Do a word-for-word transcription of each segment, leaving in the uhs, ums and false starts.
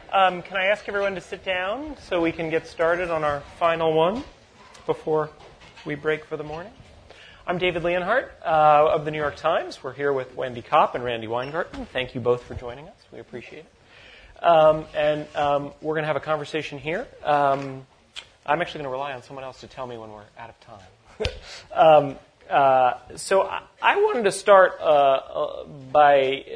Um, can I ask everyone to sit down so we can get started on our final one before we break for the morning? I'm David Leonhardt uh, of the New York Times. We're here with Wendy Kopp and Randi Weingarten. Thank you both for joining us. We appreciate it. Um, and um, we're going to have a conversation here. Um, I'm actually going to rely on someone else to tell me when we're out of time. um, uh, so I, I wanted to start uh, uh, by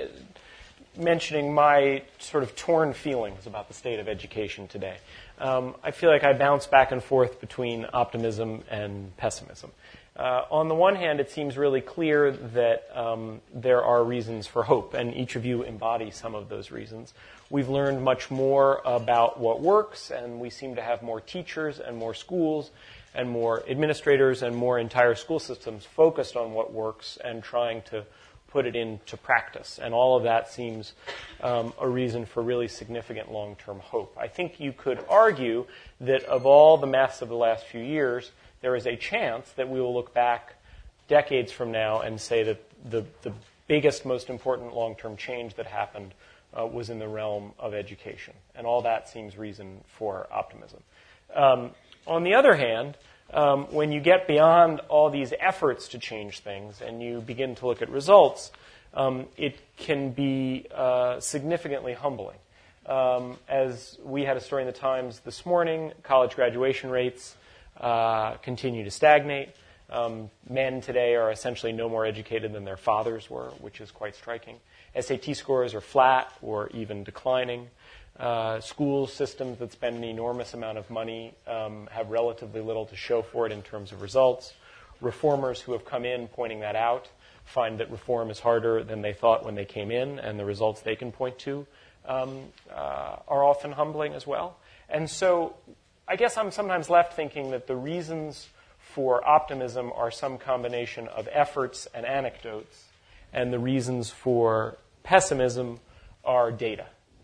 mentioning my sort of torn feelings about the state of education today. Um, I feel like I bounce back and forth between optimism and pessimism. Uh, on the one hand, it seems really clear that um, there are reasons for hope, and each of you embody some of those reasons. We've learned much more about what works, and we seem to have more teachers and more schools and more administrators and more entire school systems focused on what works and trying to put it into practice. And all of that seems um, a reason for really significant long-term hope. I think you could argue that of all the mess of the last few years, there is a chance that we will look back decades from now and say that the, the biggest, most important long-term change that happened uh, was in the realm of education. And all that seems reason for optimism. Um, on the other hand, Um, when you get beyond all these efforts to change things and you begin to look at results, um, it can be uh, significantly humbling. Um, as we had a story in the Times this morning, college graduation rates uh, continue to stagnate. Um, men today are essentially no more educated than their fathers were, which is quite striking. S A T scores are flat or even declining. Uh, school systems that spend an enormous amount of money um, have relatively little to show for it in terms of results. Reformers who have come in pointing that out find that reform is harder than they thought when they came in, and the results they can point to um, uh, are often humbling as well. And so I guess I'm sometimes left thinking that the reasons for optimism are some combination of efforts and anecdotes, and the reasons for pessimism are data.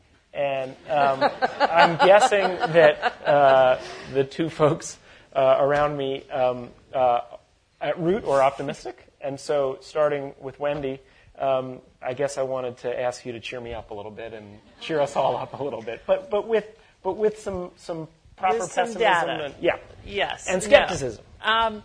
And um, I'm guessing that uh, the two folks uh, around me um, uh, at root are optimistic. And so starting with Wendy, um, I guess I wanted to ask you to cheer me up a little bit and cheer us all up a little bit, but but with but with some, some proper with some pessimism. Data. And, yeah. Yes. And skepticism. No. Um,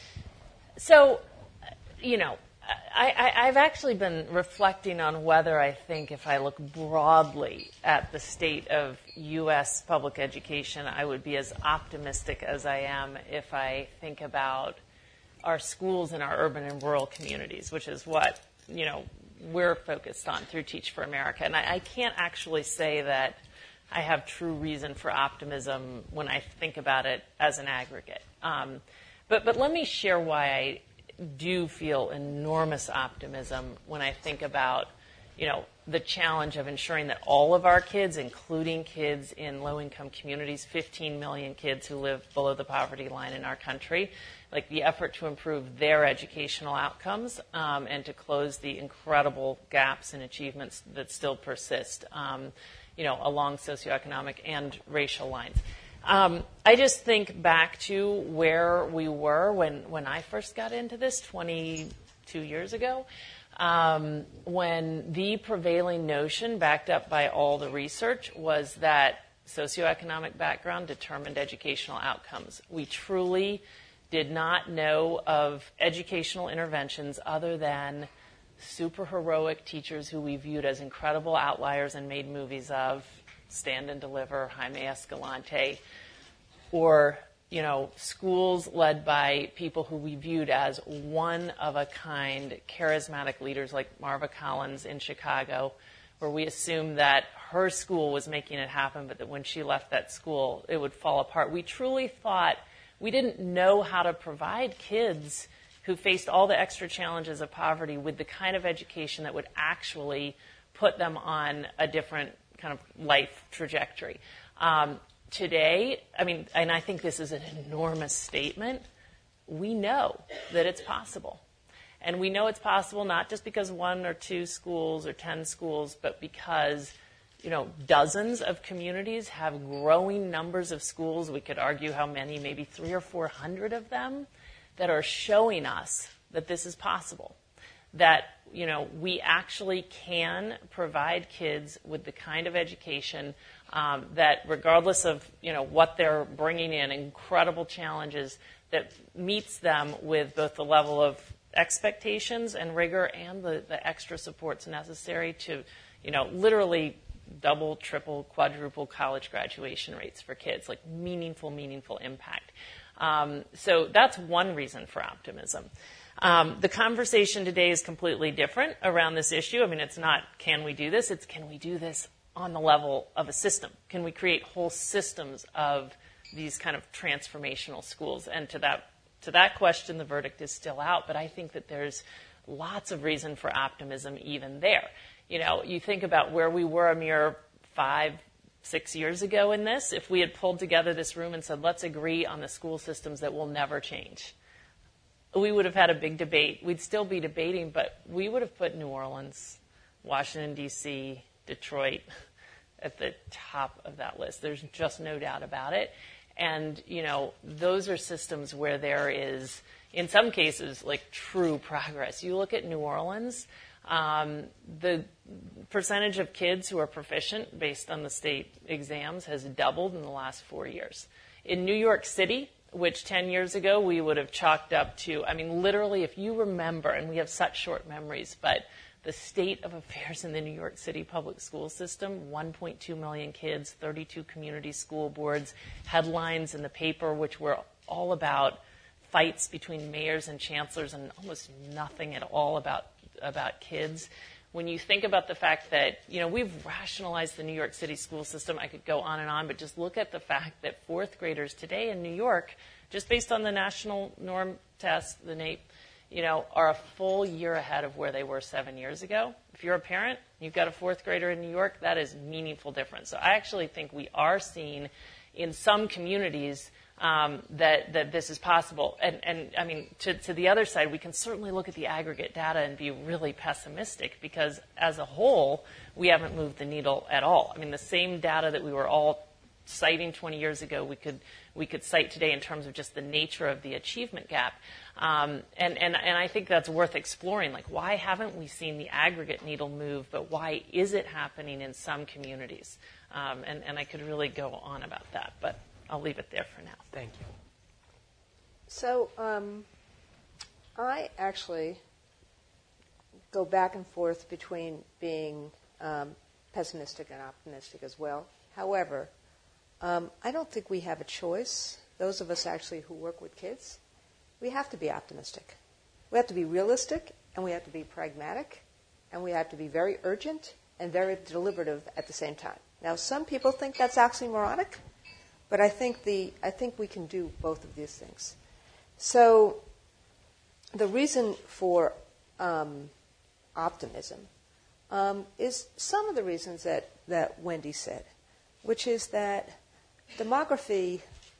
so, you know, I, I, I've actually been reflecting on whether I think if I look broadly at the state of U S public education, I would be as optimistic as I am if I think about our schools in our urban and rural communities, which is what, you know, we're focused on through Teach for America. And I, I can't actually say that I have true reason for optimism when I think about it as an aggregate. Um, but, but let me share why I do feel enormous optimism when I think about, you know, the challenge of ensuring that all of our kids, including kids in low-income communities, fifteen million kids who live below the poverty line in our country, like the effort to improve their educational outcomes um, and to close the incredible gaps in achievements that still persist, um, you know, along socioeconomic and racial lines. Um, I just think back to where we were when, when I first got into this twenty-two years ago, um, when the prevailing notion, backed up by all the research, was that socioeconomic background determined educational outcomes. We truly did not know of educational interventions other than super heroic teachers who we viewed as incredible outliers and made movies of, Stand and Deliver, Jaime Escalante, or, you know, schools led by people who we viewed as one-of-a-kind, charismatic leaders like Marva Collins in Chicago, where we assumed that her school was making it happen, but that when she left that school, it would fall apart. We truly thought we didn't know how to provide kids who faced all the extra challenges of poverty with the kind of education that would actually put them on a different kind of life trajectory. Um, today, I mean, and I think this is an enormous statement, we know that it's possible. And we know it's possible not just because one or two schools or ten schools, but because, you know, dozens of communities have growing numbers of schools. We could argue how many, maybe three or four hundred of them, that are showing us that this is possible. that, you know, we actually can provide kids with the kind of education um, that, regardless of, you know, what they're bringing in, incredible challenges, that meets them with both the level of expectations and rigor and the, the extra supports necessary to, you know, literally double, triple, quadruple college graduation rates for kids, like meaningful, meaningful impact. Um, so that's one reason for optimism. Um, the conversation today is completely different around this issue. I mean, it's not, can we do this? It's, can we do this on the level of a system? Can we create whole systems of these kind of transformational schools? And to that, to that question, the verdict is still out. But I think that there's lots of reason for optimism even there. You know, you think about where we were a mere five, six years ago in this. If we had pulled together this room and said, let's agree on the school systems that will never change, we would have had a big debate. We'd still be debating, but we would have put New Orleans, Washington, D C, Detroit at the top of that list. There's just no doubt about it. And, you know, those are systems where there is, in some cases, like true progress. You look at New Orleans, um, the percentage of kids who are proficient based on the state exams has doubled in the last four years. In New York City, which ten years ago we would have chalked up to, I mean, literally, if you remember, and we have such short memories, but the state of affairs in the New York City public school system, one point two million kids, thirty-two community school boards, headlines in the paper which were all about fights between mayors and chancellors and almost nothing at all about, about kids. When you think about the fact that, you know, we've rationalized the New York City school system, I could go on and on, but just look at the fact that fourth graders today in New York, just based on the national norm test, the N A E P, you know, are a full year ahead of where they were seven years ago. If you're a parent, you've got a fourth grader in New York, that is meaningful difference. So I actually think we are seeing in some communities Um, that, that this is possible. And, and I mean, to, to the other side, we can certainly look at the aggregate data and be really pessimistic because as a whole, we haven't moved the needle at all. I mean, the same data that we were all citing twenty years ago, we could we could cite today in terms of just the nature of the achievement gap. Um, and, and, and I think that's worth exploring. Like, why haven't we seen the aggregate needle move, but why is it happening in some communities? Um, and, and I could really go on about that, but I'll leave it there for now. Thank you. So um, I actually go back and forth between being um, pessimistic and optimistic as well. However, um, I don't think we have a choice. Those of us actually who work with kids, we have to be optimistic. We have to be realistic, and we have to be pragmatic, and we have to be very urgent and very deliberative at the same time. Now, some people think that's oxymoronic. But I think the I think we can do both of these things. So the reason for um, optimism um, is some of the reasons that, that Wendy said, which is that demography,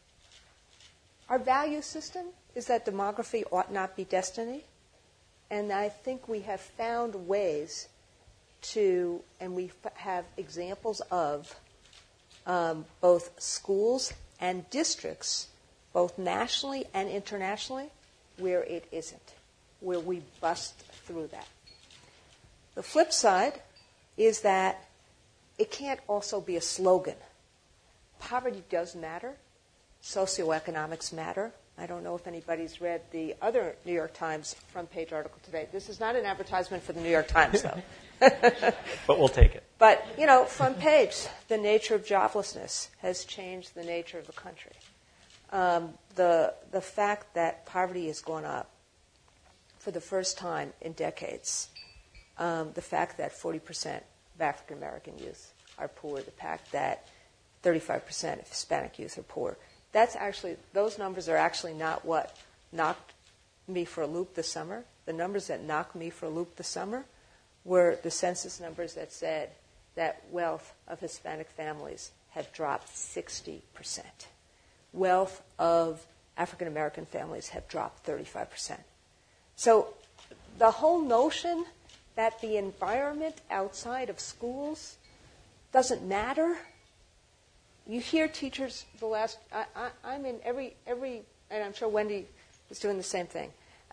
our value system is that demography ought not be destiny. And I think we have found ways to, and we f- have examples of, Um, both schools and districts, both nationally and internationally, where it isn't, where we bust through that. The flip side is that it can't also be a slogan. Poverty does matter. Socioeconomics matter. I don't know if anybody's read the other New York Times front page article today. This is not an advertisement for the New York Times, though. But we'll take it. But, you know, front page, the nature of joblessness has changed the nature of the country. Um, the the fact that poverty has gone up for the first time in decades, um, the fact that forty percent of African American youth are poor, the fact that thirty-five percent of Hispanic youth are poor, that's actually, those numbers are actually not what knocked me for a loop this summer. The numbers that knocked me for a loop this summer were the census numbers that said that wealth of Hispanic families had dropped sixty percent. Wealth of African American families have dropped thirty-five percent. So the whole notion that the environment outside of schools doesn't matter, you hear teachers the last, I, I, I'm in every, every, and I'm sure Wendy is doing the same thing.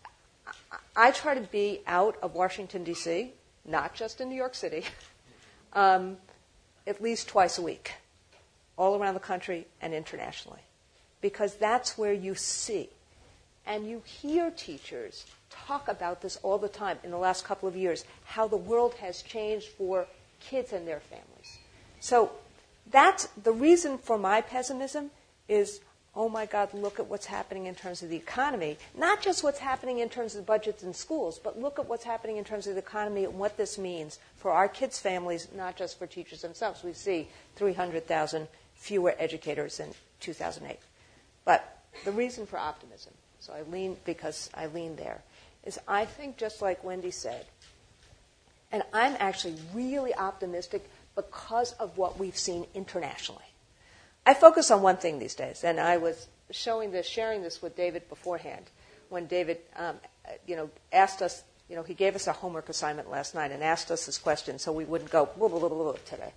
I try to be out of Washington, D C, not just in New York City, um, at least twice a week, all around the country and internationally, because that's where you see. And you hear teachers talk about this all the time in the last couple of years, how the world has changed for kids and their families. So that's the reason for my pessimism is, oh my God, look at what's happening in terms of the economy. Not just what's happening in terms of budgets in schools, but look at what's happening in terms of the economy and what this means for our kids' families, not just for teachers themselves. We see three hundred thousand fewer educators in two thousand eight. But the reason for optimism, so I lean because I lean there, is I think just like Wendy said, and I'm actually really optimistic because of what we've seen internationally. I focus on one thing these days, and I was showing this, sharing this with David beforehand, when David, um, you know, asked us, you know, he gave us a homework assignment last night and asked us this question so we wouldn't go blah, blah, blah, blah, blah today.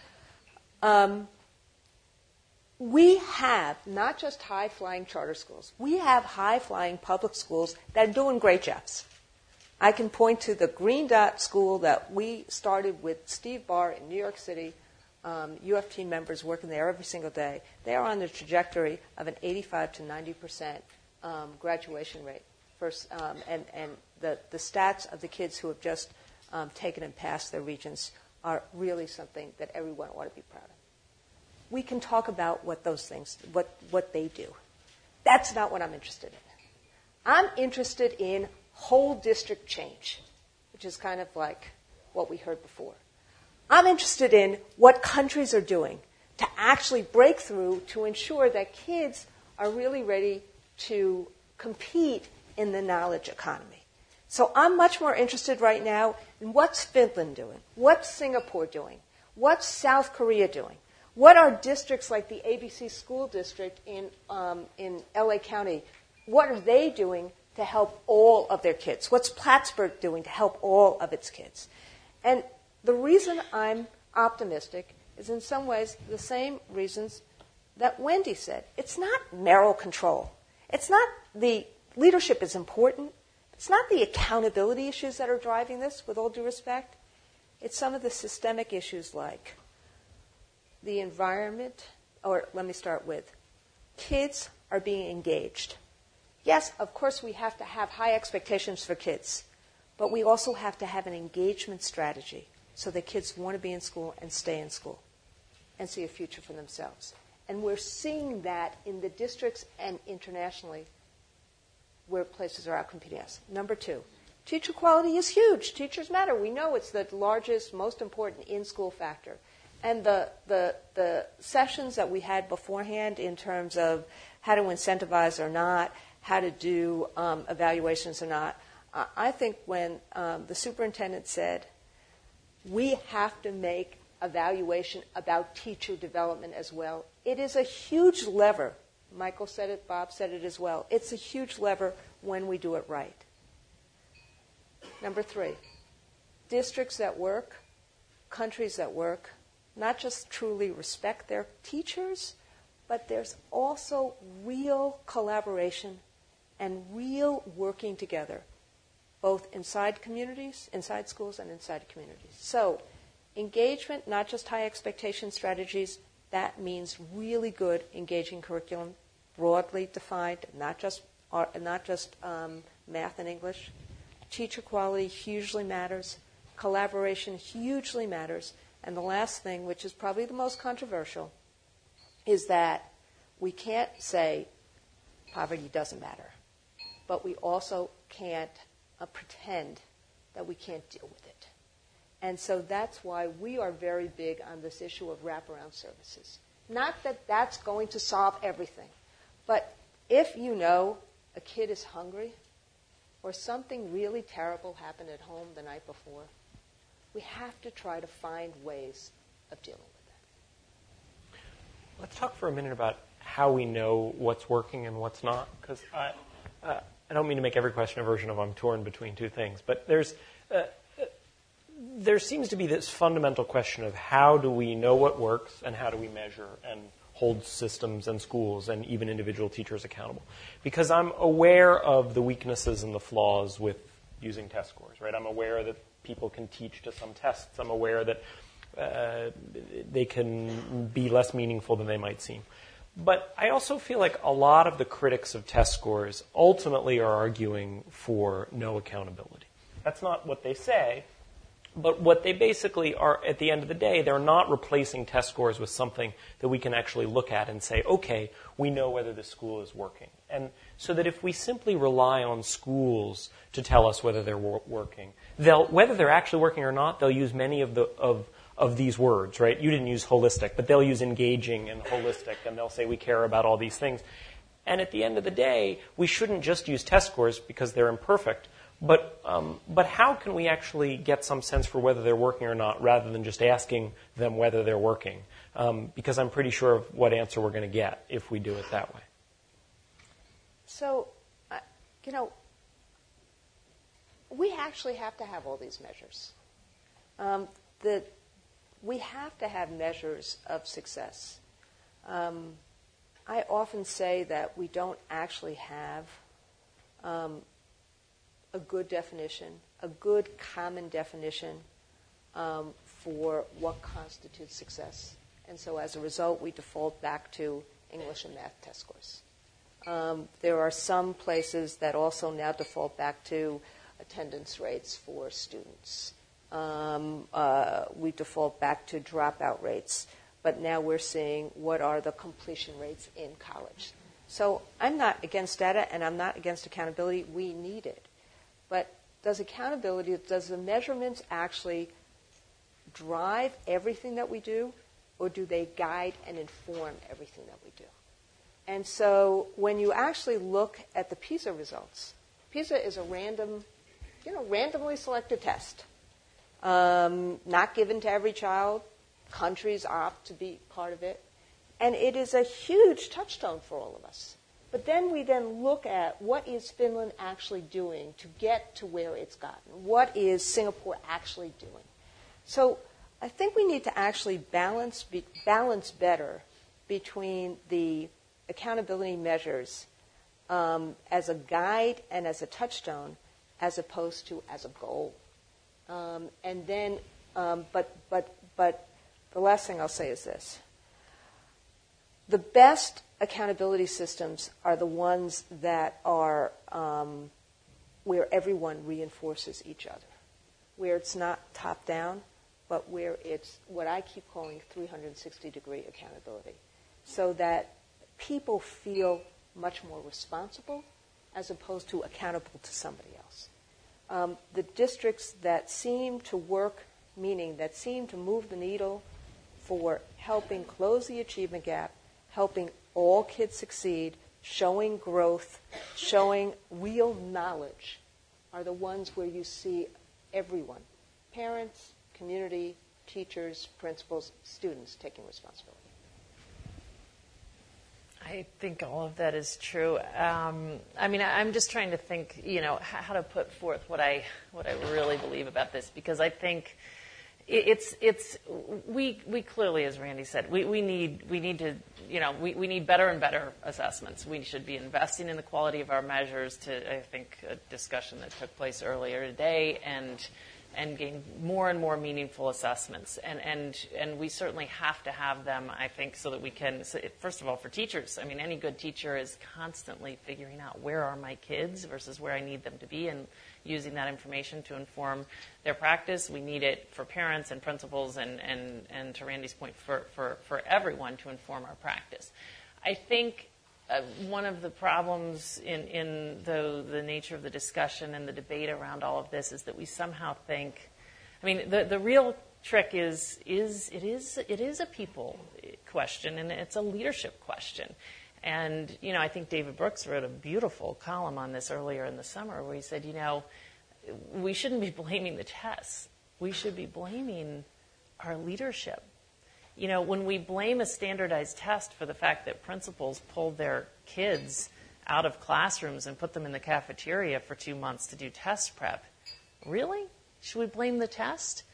Um, we have not just high-flying charter schools. We have high-flying public schools that are doing great jobs. I can point to the Green Dot School that we started with Steve Barr in New York City, um, U F T members working there every single day. They are on the trajectory of an eighty-five to ninety percent um, graduation rate. First, um, and and the, the stats of the kids who have just um, taken and passed their regents are really something that everyone ought to be proud of. We can talk about what those things, what, what they do. That's not what I'm interested in. I'm interested in whole district change, which is kind of like what we heard before. I'm interested in what countries are doing to actually break through to ensure that kids are really ready to compete in the knowledge economy. So I'm much more interested right now in what's Finland doing, what's Singapore doing, what's South Korea doing, what are districts like the A B C School District in um, in L A County, what are they doing to help all of their kids? What's Plattsburgh doing to help all of its kids? And the reason I'm optimistic is in some ways the same reasons that Wendy said. It's not narrow control. It's not the leadership is important. It's not the accountability issues that are driving this, with all due respect. It's some of the systemic issues like the environment, or let me start with, kids are being engaged. Yes, of course we have to have high expectations for kids, but we also have to have an engagement strategy so that kids want to be in school and stay in school and see a future for themselves. And we're seeing that in the districts and internationally where places are outcompeting us. Number two, teacher quality is huge. Teachers matter. We know it's the largest, most important in-school factor. And the, the, the sessions that we had beforehand in terms of how to incentivize or not, how to do um, evaluations or not, uh, I think when um, the superintendent said, we have to make evaluation about teacher development as well, it is a huge lever. Michael said it, Bob said it as well. It's a huge lever when we do it right. Number three, districts that work, countries that work, not just truly respect their teachers, but there's also real collaboration and real working together, both inside communities, inside schools, and inside communities. So engagement, not just high expectation strategies, that means really good engaging curriculum, broadly defined, not just art, not just um, math and English. Teacher quality hugely matters. Collaboration hugely matters. And the last thing, which is probably the most controversial, is that we can't say poverty doesn't matter, but we also can't uh, pretend that we can't deal with it. And so that's why we are very big on this issue of wraparound services. Not that that's going to solve everything, but if you know a kid is hungry or something really terrible happened at home the night before, we have to try to find ways of dealing with that. Let's talk for a minute about how we know what's working and what's not, because I, uh, I don't mean to make every question a version of I'm torn between two things, but there's uh, there seems to be this fundamental question of how do we know what works and how do we measure and hold systems and schools and even individual teachers accountable. Because I'm aware of the weaknesses and the flaws with using test scores, right? I'm aware that people can teach to some tests. I'm aware that uh, they can be less meaningful than they might seem. But I also feel like a lot of the critics of test scores ultimately are arguing for no accountability. That's not what they say, but what they basically are, at the end of the day, they're not replacing test scores with something that we can actually look at and say, okay, we know whether the school is working. And so that if we simply rely on schools to tell us whether they're wor- working, they'll, whether they're actually working or not, they'll use many of the of of these words, right? You didn't use holistic, but they'll use engaging and holistic, and they'll say we care about all these things. And at the end of the day, we shouldn't just use test scores because they're imperfect, but um, but how can we actually get some sense for whether they're working or not rather than just asking them whether they're working? Um, because I'm pretty sure of what answer we're going to get if we do it that way. So, uh, you know, we actually have to have all these measures. Um, the We have to have measures of success. Um, I often say that we don't actually have um, a good definition, a good common definition um, for what constitutes success. And so as a result, we default back to English and math test scores. Um, there are some places that also now default back to attendance rates for students. Um, uh, we default back to dropout rates, but now we're seeing what are the completion rates in college. So I'm not against data, and I'm not against accountability. We need it. But does accountability, does the measurements actually drive everything that we do, or do they guide and inform everything that we do? And so when you actually look at the PISA results, PISA is a random, you know, randomly selected test. Um, not given to every child. Countries opt to be part of it. And it is a huge touchstone for all of us. But then we then look at what is Finland actually doing to get to where it's gotten. What is Singapore actually doing? So I think we need to actually balance be, balance better between the accountability measures um, as a guide and as a touchstone as opposed to as a goal. Um, and then, um, but, but, but the last thing I'll say is this. The best accountability systems are the ones that are um, where everyone reinforces each other, where it's not top-down, but where it's what I keep calling three hundred sixty degree accountability, so that people feel much more responsible as opposed to accountable to somebody else. Um, the districts that seem to work, meaning that seem to move the needle for helping close the achievement gap, helping all kids succeed, showing growth, showing real knowledge, are the ones where you see everyone, parents, community, teachers, principals, students taking responsibility. I think all of that is true. Um, I mean, I'm just trying to think, you know, how to put forth what I what I really believe about this, because I think it's it's we we clearly, as Randy said, we, we need we need to you know we, we need better and better assessments. We should be investing in the quality of our measures. To I think a discussion that took place earlier today, and and gain more and more meaningful assessments. And, and, and we certainly have to have them, I think, so that we can, so it, first of all, for teachers. I mean, any good teacher is constantly figuring out where are my kids versus where I need them to be and using that information to inform their practice. We need it for parents and principals and, and, and to Randy's point, for, for, for everyone to inform our practice. I think Uh, one of the problems in, in the, the nature of the discussion and the debate around all of this is that we somehow think, I mean, the, the real trick is, is, it is, it is a people question and it's a leadership question. And, you know, I think David Brooks wrote a beautiful column on this earlier in the summer where he said, you know, we shouldn't be blaming the tests. We should be blaming our leadership. You know, when we blame a standardized test for the fact that principals pulled their kids out of classrooms and put them in the cafeteria for two months to do test prep, really? Should we blame the test?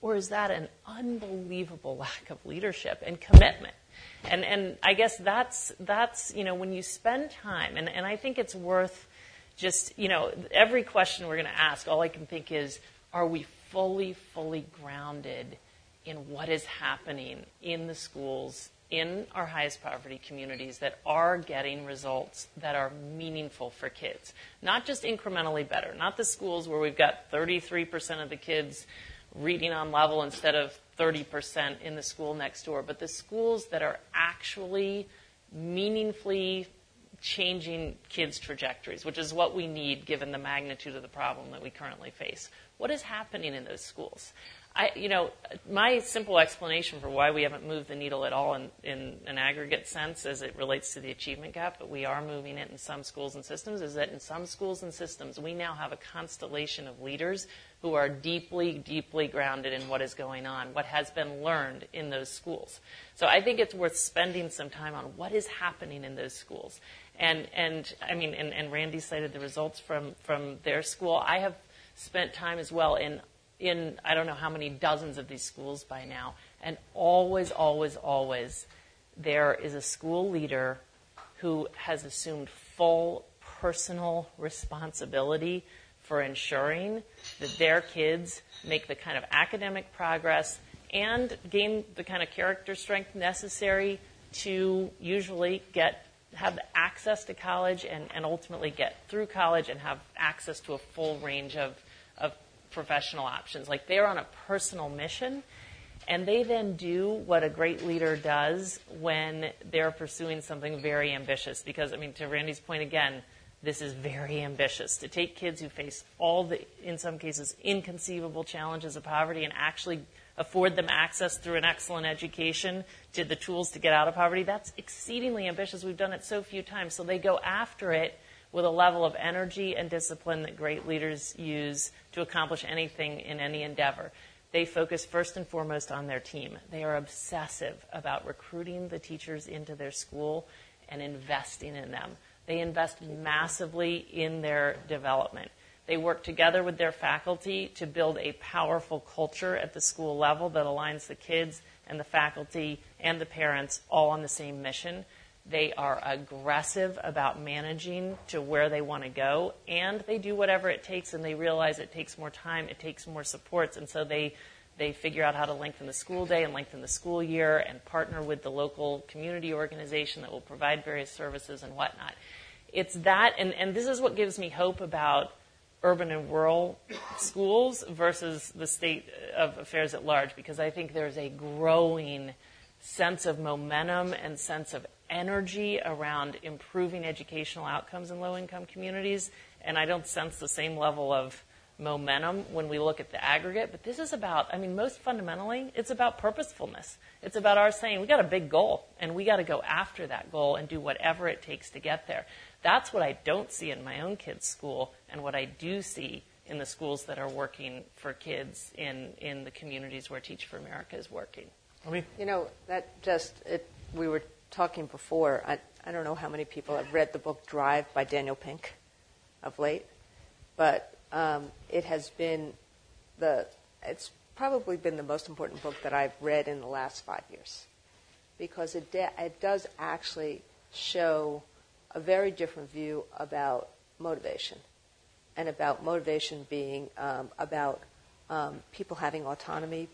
Or is that an unbelievable lack of leadership and commitment? And and I guess that's, that's you know, when you spend time, and, and I think it's worth just, you know, every question we're going to ask, all I can think is, are we fully, fully grounded in what is happening in the schools, in our highest poverty communities that are getting results that are meaningful for kids? Not just incrementally better, not the schools where we've got thirty-three percent of the kids reading on level instead of thirty percent in the school next door, but the schools that are actually meaningfully changing kids' trajectories, which is what we need given the magnitude of the problem that we currently face. What is happening in those schools? I, you know, my simple explanation for why we haven't moved the needle at all in, in an aggregate sense as it relates to the achievement gap, but we are moving it in some schools and systems, is that in some schools and systems, we now have a constellation of leaders who are deeply, deeply grounded in what is going on, what has been learned in those schools. So I think it's worth spending some time on what is happening in those schools. And, and I mean, and, and Randy cited the results from, from their school. I have spent time as well in in I don't know how many dozens of these schools by now, and always, always, always there is a school leader who has assumed full personal responsibility for ensuring that their kids make the kind of academic progress and gain the kind of character strength necessary to usually get have access to college and, and ultimately get through college and have access to a full range of, of professional options. Like, they're on a personal mission, and they then do what a great leader does when they're pursuing something very ambitious. Because, I mean, to Randy's point again, this is very ambitious. To take kids who face all the, in some cases, inconceivable challenges of poverty and actually afford them access through an excellent education to the tools to get out of poverty, that's exceedingly ambitious. We've done it so few times. So they go after it with a level of energy and discipline that great leaders use to accomplish anything in any endeavor. They focus first and foremost on their team. They are obsessive about recruiting the teachers into their school and investing in them. They invest massively in their development. They work together with their faculty to build a powerful culture at the school level that aligns the kids and the faculty and the parents all on the same mission. They are aggressive about managing to where they want to go, and they do whatever it takes, and they realize it takes more time, it takes more supports, and so they they figure out how to lengthen the school day and lengthen the school year and partner with the local community organization that will provide various services and whatnot. It's that, and, and this is what gives me hope about urban and rural schools versus the state of affairs at large, because I think there's a growing sense of momentum and sense of energy around improving educational outcomes in low-income communities, and I don't sense the same level of momentum when we look at the aggregate. But this is about, I mean, most fundamentally, it's about purposefulness. It's about our saying, we got a big goal, and we got to go after that goal and do whatever it takes to get there. That's what I don't see in my own kids' school, and what I do see in the schools that are working for kids in, in the communities where Teach for America is working. I mean, you know, that just, it, we were talking before, I, I don't know how many people have read the book Drive by Daniel Pink of late, but um, it has been the, it's probably been the most important book that I've read in the last five years, because it, de- it does actually show a very different view about motivation, and about motivation being um, about um, people having autonomy,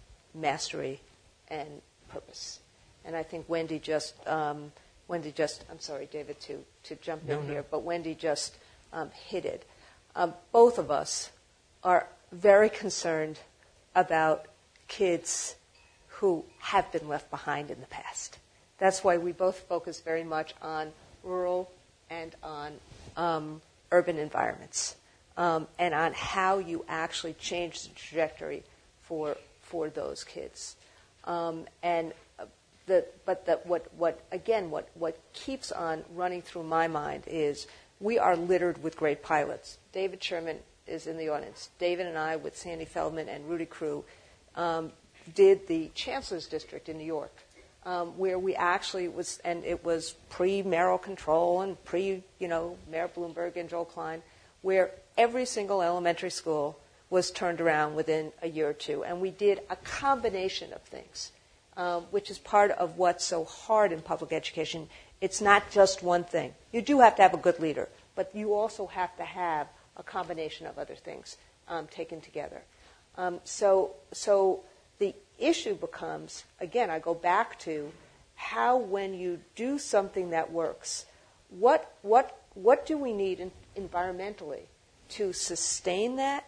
mastery, and purpose. And I think Wendy just, um, Wendy just, I'm sorry, David, to, to jump no, in no. here, but Wendy just um, hit it. Um, both of us are very concerned about kids who have been left behind in the past. That's why we both focus very much on rural and on um, urban environments, um, and on how you actually change the trajectory for for those kids. Um, and uh, the, but the, what, what again, what, what keeps on running through my mind is we are littered with great pilots. David Sherman is in the audience. David and I, with Sandy Feldman and Rudy Crew, um, did the Chancellor's District in New York, um, where we actually was, and it was pre-mayoral control and pre, you know, Mayor Bloomberg and Joel Klein, where every single elementary school was turned around within a year or two. And we did a combination of things, um, which is part of what's so hard in public education. It's not just one thing. You do have to have a good leader, but you also have to have a combination of other things um, taken together. Um, so, so the issue becomes, again, I go back to how, when you do something that works, what what what do we need in, environmentally to sustain that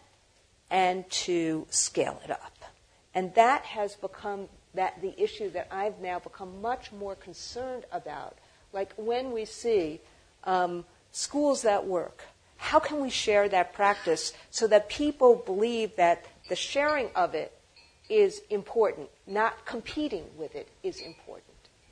and to scale it up? And that has become that the issue that I've now become much more concerned about. Like when we see um, schools that work, how can we share that practice so that people believe that the sharing of it is important, not competing with it is important?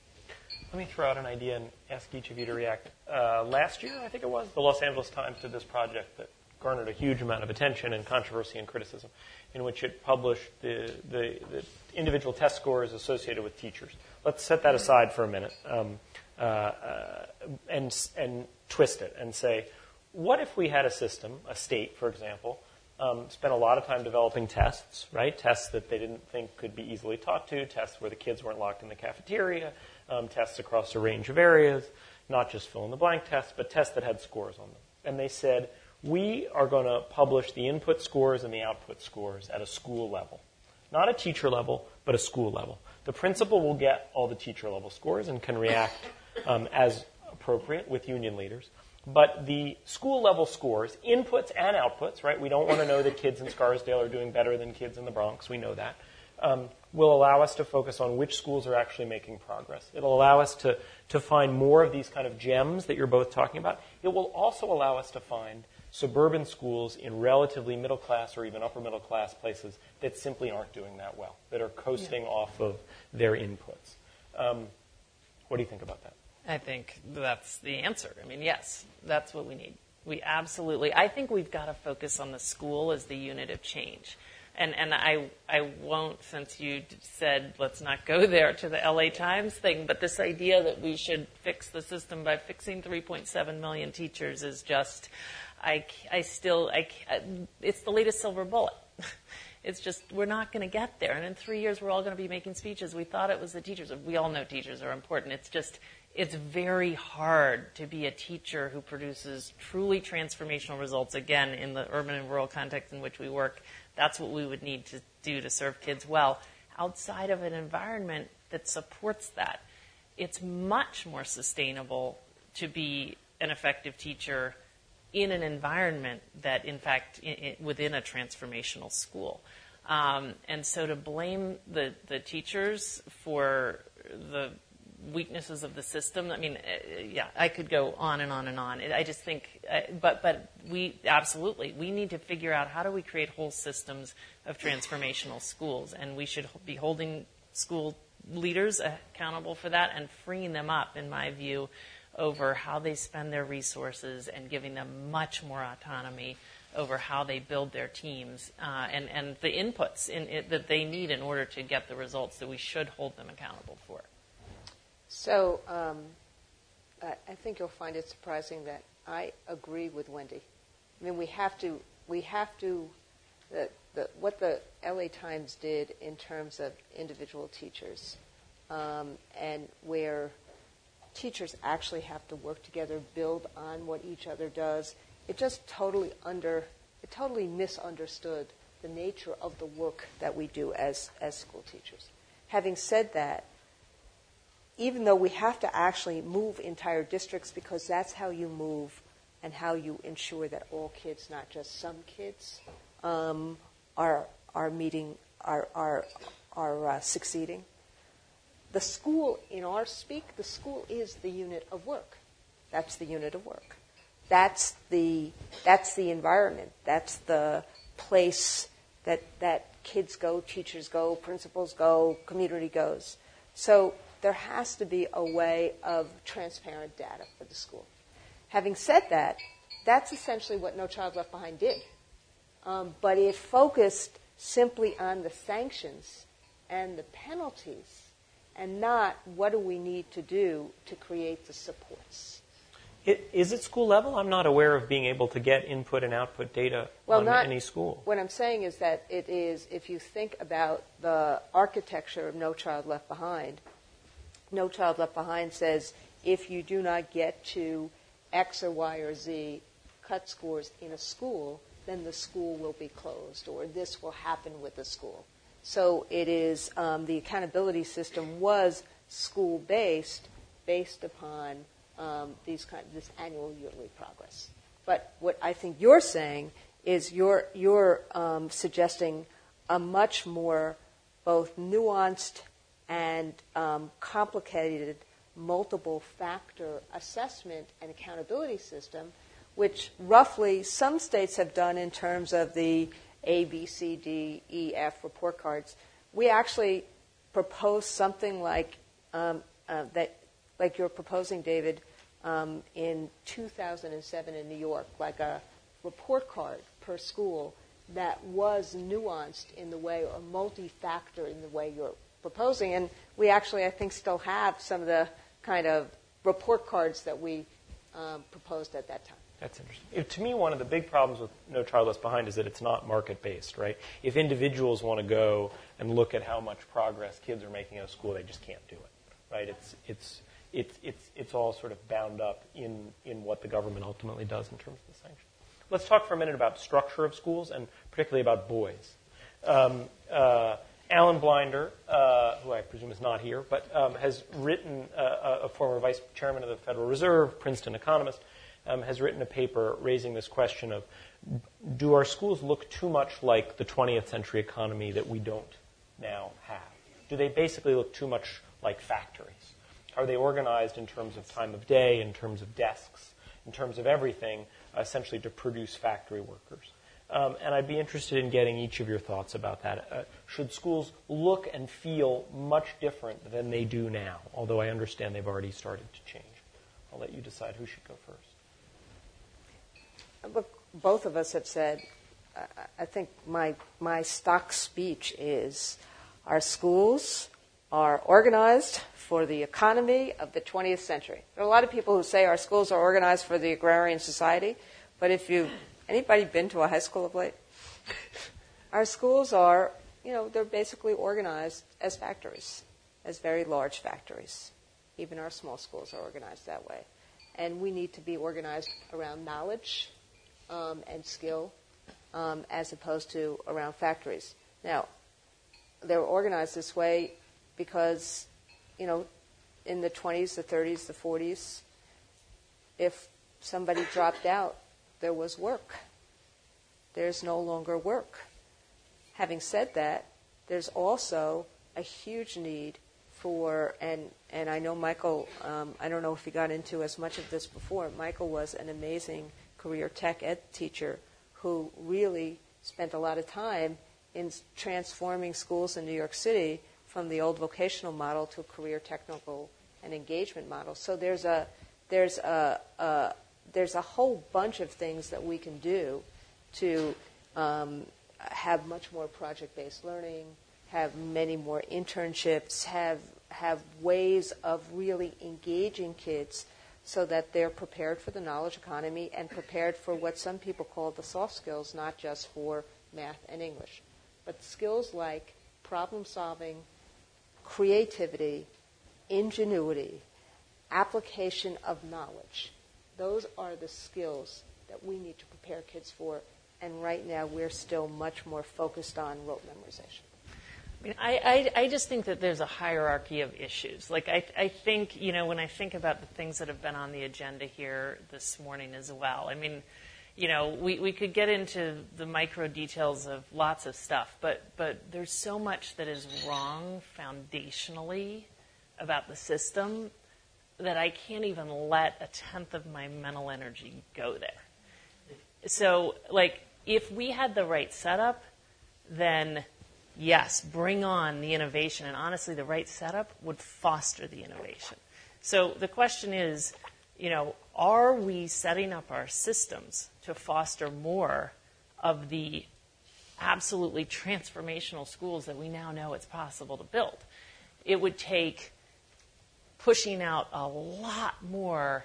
Let me throw out an idea and ask each of you to react. Uh, last year, I think it was, the Los Angeles Times did this project that garnered a huge amount of attention and controversy and criticism, in which it published the, the, the individual test scores associated with teachers. Let's set that aside for a minute um, uh, uh, and, and twist it and say, what if we had a system, a state, for example, um, spent a lot of time developing tests, right? Tests that they didn't think could be easily taught to, tests where the kids weren't locked in the cafeteria, um, tests across a range of areas, not just fill-in-the-blank tests, but tests that had scores on them. And they said, we are going to publish the input scores and the output scores at a school level. Not a teacher level, but a school level. The principal will get all the teacher level scores and can react um, as appropriate with union leaders. But the school level scores, inputs and outputs, right? We don't want to know that kids in Scarsdale are doing better than kids in the Bronx. We know that. Um, will allow us to focus on which schools are actually making progress. It'll allow us to, to find more of these kind of gems that you're both talking about. It will also allow us to find suburban schools in relatively middle class or even upper middle class places that simply aren't doing that well, that are coasting yeah. off of their inputs. Um, what do you think about that? I think that's the answer. I mean, yes, that's what we need. We absolutely, I think we've got to focus on the school as the unit of change. And and I I won't, since you said let's not go there to the L A Times thing, but this idea that we should fix the system by fixing three point seven million teachers is just, I, I still, I, it's the latest silver bullet. It's just, we're not going to get there. And in three years, we're all going to be making speeches. We thought it was the teachers. We all know teachers are important. It's just, it's very hard to be a teacher who produces truly transformational results, again, in the urban and rural context in which we work. That's what we would need to do to serve kids well. Outside of an environment that supports that, it's much more sustainable to be an effective teacher in an environment that, in fact, in, in, within a transformational school. Um, and so to blame the, the teachers for the weaknesses of the system, I mean, uh, yeah, I could go on and on and on. I just think, uh, but but we, absolutely, we need to figure out how do we create whole systems of transformational schools, and we should be holding school leaders accountable for that and freeing them up, in my view, over how they spend their resources and giving them much more autonomy over how they build their teams uh, and, and the inputs in it that they need in order to get the results that we should hold them accountable for. So um, I, I think you'll find it surprising that I agree with Wendy. I mean, we have to, we have to, the, the, what the L A Times did in terms of individual teachers um, and where teachers actually have to work together, build on what each other does. It just totally under, it totally misunderstood the nature of the work that we do as, as school teachers. Having said that, even though we have to actually move entire districts because that's how you move and how you ensure that all kids, not just some kids, um, are are meeting, are are are uh, succeeding. The school, in our speak, the school is the unit of work. That's the unit of work. That's the that's the environment. That's the place that that kids go, teachers go, principals go, community goes. So there has to be a way of transparent data for the school. Having said that, that's essentially what No Child Left Behind did. Um, but it focused simply on the sanctions and the penalties and not what do we need to do to create the supports. It, is it school level? I'm not aware of being able to get input and output data well, on not, any school. What I'm saying is that it is, if you think about the architecture of No Child Left Behind, No Child Left Behind says if you do not get to X or Y or Z cut scores in a school, then the school will be closed, or this will happen with the school. So it is, um, the accountability system was school-based, based upon um, these kind, this annual yearly progress. But what I think you're saying is you're, you're um, suggesting a much more both nuanced and um, complicated multiple factor assessment and accountability system, which roughly some states have done in terms of the A, B, C, D, E, F report cards. We actually propose something like um, uh, that, like you're proposing, David, um, in two thousand seven in New York, like a report card per school that was nuanced in the way, or multi-factor in the way you're proposing. And we actually, I think, still have some of the kind of report cards that we um, proposed at that time. That's interesting. It, to me, one of the big problems with No Child Left Behind is that it's not market-based, right? If individuals want to go and look at how much progress kids are making at a school, they just can't do it, right? It's it's it's it's it's all sort of bound up in in what the government ultimately does in terms of the sanction. Let's talk for a minute about structure of schools and particularly about boys. Um, uh, Alan Blinder, uh, who I presume is not here, but um, has written, uh, a former vice chairman of the Federal Reserve, Princeton economist, um, has written a paper raising this question of, do our schools look too much like the twentieth century economy that we don't now have? Do they basically look too much like factories? Are they organized in terms of time of day, in terms of desks, in terms of everything, essentially to produce factory workers? Um, and I'd be interested in getting each of your thoughts about that. Uh, should schools look and feel much different than they do now? Although I understand they've already started to change. I'll let you decide who should go first. Look, both of us have said, uh, I think my my stock speech is our schools are organized for the economy of the twentieth century. There are a lot of people who say our schools are organized for the agrarian society, but if you anybody been to a high school of late? Our schools are, you know, they're basically organized as factories, as very large factories. Even our small schools are organized that way. And we need to be organized around knowledge um, and skill um, as opposed to around factories. Now, they're organized this way because, you know, in the twenties, the thirties, the forties, if somebody dropped out, there was work. There's no longer work. Having said that, there's also a huge need for, and, and I know Michael, um, I don't know if he got into as much of this before, Michael was an amazing career tech ed teacher who really spent a lot of time in transforming schools in New York City from the old vocational model to a career technical and engagement model. So there's a, there's a, a there's a whole bunch of things that we can do to um, have much more project-based learning, have many more internships, have have ways of really engaging kids so that they're prepared for the knowledge economy and prepared for what some people call the soft skills, not just for math and English, but skills like problem solving, creativity, ingenuity, application of knowledge. Those are the skills that we need to prepare kids for, and right now we're still much more focused on rote memorization. I mean, I, I, I just think that there's a hierarchy of issues. Like, I, I think, you know, when I think about the things that have been on the agenda here this morning as well, I mean, you know, we, we could get into the micro details of lots of stuff, but, but there's so much that is wrong foundationally about the system that I can't even let a tenth of my mental energy go there. So, like, if we had the right setup, then yes, bring on the innovation. And honestly, the right setup would foster the innovation. So the question is, you know, are we setting up our systems to foster more of the absolutely transformational schools that we now know it's possible to build? It would take pushing out a lot more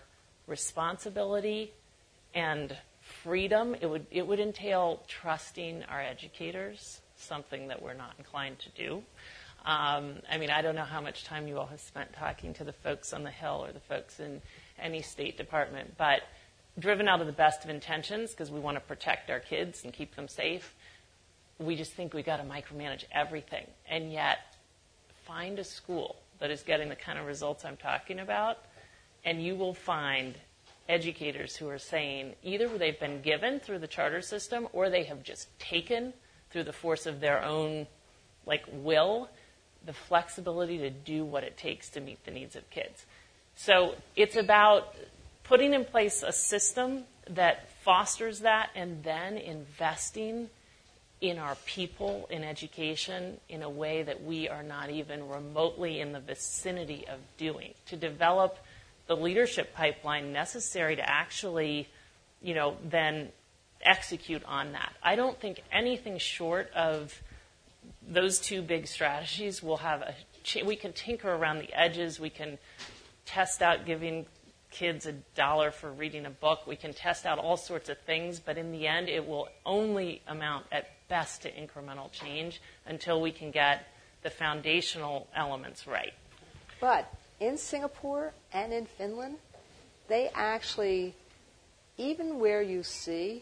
responsibility and freedom. It would it would entail trusting our educators, something that we're not inclined to do. Um, I mean, I don't know how much time you all have spent talking to the folks on the Hill or the folks in any State Department, but driven out of the best of intentions because we want to protect our kids and keep them safe, we just think we got to micromanage everything. And yet, find a school that is getting the kind of results I'm talking about, and you will find educators who are saying either they've been given through the charter system or they have just taken through the force of their own like will the flexibility to do what it takes to meet the needs of kids. So it's about putting in place a system that fosters that and then investing in our people in education in a way that we are not even remotely in the vicinity of doing, to develop the leadership pipeline necessary to actually, you know, then execute on that. I don't think anything short of those two big strategies will have a ch- we can tinker around the edges, we can test out giving kids a dollar for reading a book, we can test out all sorts of things, but in the end it will only amount at best to incremental change until we can get the foundational elements right. But in Singapore and in Finland, they actually, even where you see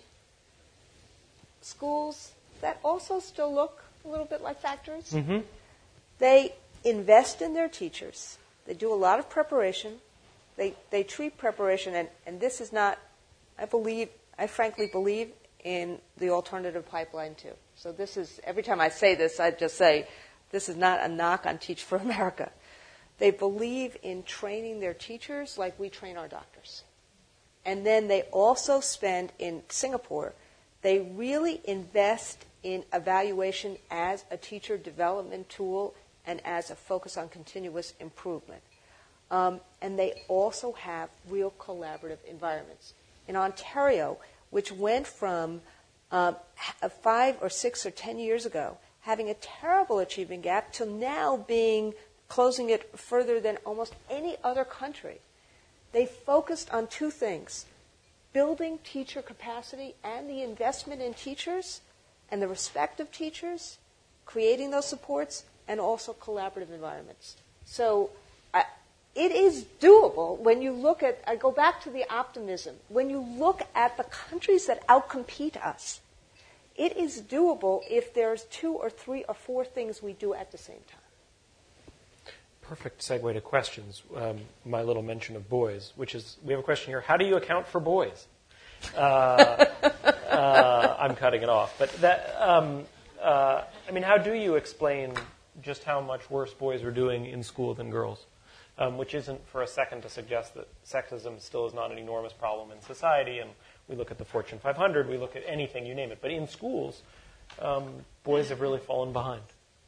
schools that also still look a little bit like factories, Mm-hmm. they invest in their teachers. They do a lot of preparation. They they treat preparation, and, and this is not, I believe, I frankly believe in the alternative pipeline too. So this is, every time I say this, I just say, this is not a knock on Teach for America. They believe in training their teachers like we train our doctors. And then they also spend, in Singapore, they really invest in evaluation as a teacher development tool and as a focus on continuous improvement. Um, and they also have real collaborative environments. In Ontario, which went from um, five or six or ten years ago having a terrible achievement gap to now being closing it further than almost any other country, they focused on two things: building teacher capacity and the investment in teachers and the respect of teachers, creating those supports, and also collaborative environments. So I, it is doable when you look at, I go back to the optimism, when you look at the countries that outcompete us, it is doable if there's two or three or four things we do at the same time. Perfect segue to questions. Um, my little mention of boys, which is, we have a question here. How do you account for boys? Uh, uh, I'm cutting it off. But that, um, uh, I mean, how do you explain just how much worse boys are doing in school than girls? Um, which isn't for a second to suggest that sexism still is not an enormous problem in society. And we look at the Fortune five hundred, we look at anything, you name it. But in schools, um, boys have really fallen behind.